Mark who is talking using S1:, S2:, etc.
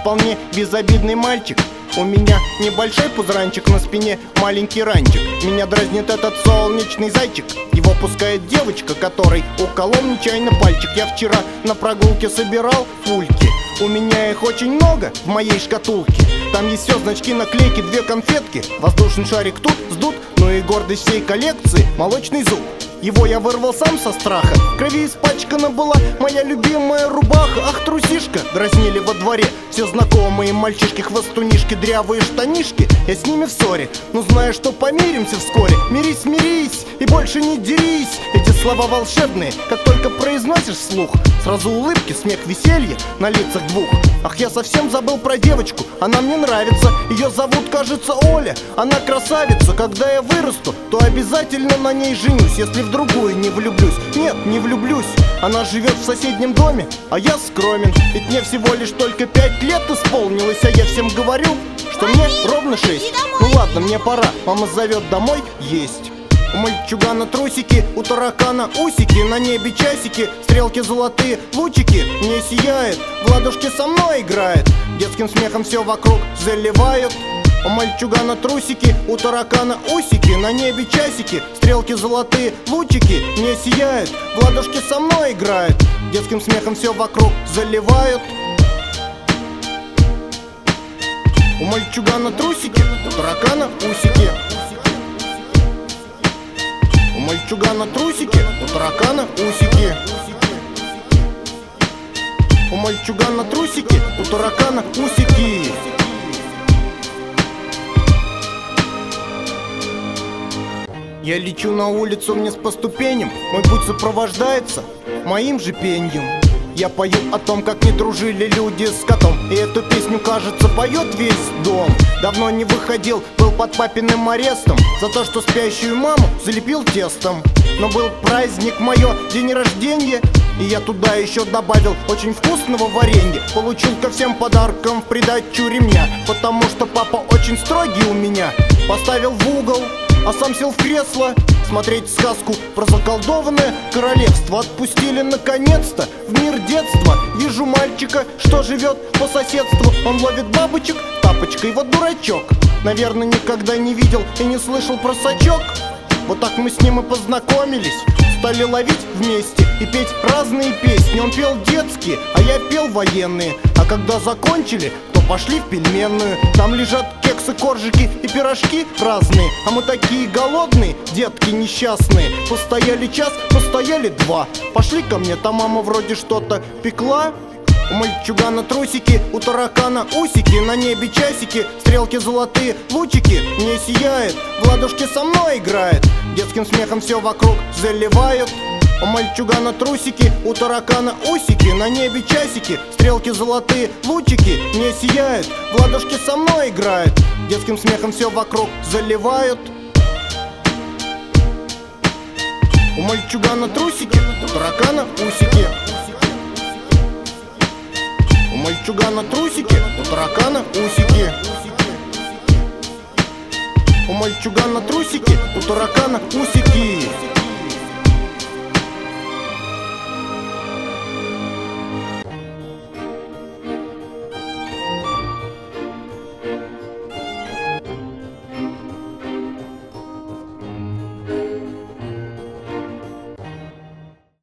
S1: вполне безобидный мальчик. У меня небольшой пузранчик, на спине маленький ранчик. Меня дразнит этот солнечный зайчик. Его пускает девочка, которой уколол нечаянно пальчик. Я вчера на прогулке собирал пульки. У меня их очень много в моей шкатулке. Там есть все, значки, наклейки, 2 конфетки. Воздушный шарик тут сдут, ну и гордость всей коллекции — молочный зуб. Его я вырвал сам со страха. В крови испачкана была моя любимая рубаха. Ах, трусишка, дразнили во дворе все знакомые мальчишки, хвостунишки, дрявые штанишки. Я с ними в ссоре, но знаю, что помиримся вскоре. Мирись, мирись и больше не дерись. Эти слова волшебные, как только произносишь вслух, сразу улыбки, смех, веселье на лицах двух. Ах, я совсем забыл про девочку, она мне нравится. Ее зовут, кажется, Оля, она красавица. Когда я вырасту, то обязательно на ней женюсь. Если в другую не влюблюсь, нет, не влюблюсь. Она живет в соседнем доме, а я скромен. Ведь мне всего лишь только 5 лет исполнилось. А я всем говорю, что мне ровно 6. Ну ладно, мне пора, мама зовет домой есть. У мальчугана трусики, у таракана усики, на небе часики, стрелки золотые, лучики. Мне сияет, в ладошки со мной играет, детским смехом все вокруг заливают. У мальчугана трусики, у таракана усики, на небе часики, стрелки золотые, лучики. Мне сияет, в ладошки со мной играет, детским смехом все вокруг заливают. У мальчугана трусики, у таракана усики. У мальчугана трусики, у таракана усики. У мальчугана трусики, у таракана усики. Я лечу на улицу вниз по ступеням, мой путь сопровождается моим же пеньем. Я пою о том, как не дружили люди с котом, и эту песню, кажется, поет весь дом. Давно не выходил, был под папиным арестом за то, что спящую маму залепил тестом. Но был праздник, мое день рождения, и я туда еще добавил очень вкусного варенья. Получил ко всем подаркам в придачу ремня, потому что папа очень строгий у меня. Поставил в угол, а сам сел в кресло смотреть сказку про заколдованное королевство. Отпустили наконец-то в мир детства. Вижу мальчика, что живет по соседству. Он ловит бабочек тапочкой, вот дурачок. Наверное, никогда не видел и не слышал про сачок. Вот так мы с ним и познакомились, стали ловить вместе и петь разные песни. Он пел детские, а я пел военные. А когда закончили, то пошли в пельменную. Там лежат кексы, коржики и пирожки разные. А мы такие голодные, детки несчастные. Постояли час, постояли 2. Пошли ко мне, там мама вроде что-то пекла. У мальчугана трусики, у таракана усики, на небе часики, стрелки золотые, лучики. Мне сияет, в ладошки со мной играет, детским смехом все вокруг заливают. У мальчугана трусики, у таракана усики, на небе часики, стрелки золотые, лучики. Мне сияет, в ладошки со мной играет, детским смехом все вокруг заливают. У мальчугана трусики, у таракана усики. У мальчугана трусики, у таракана усики. У мальчугана трусики, у таракана усики.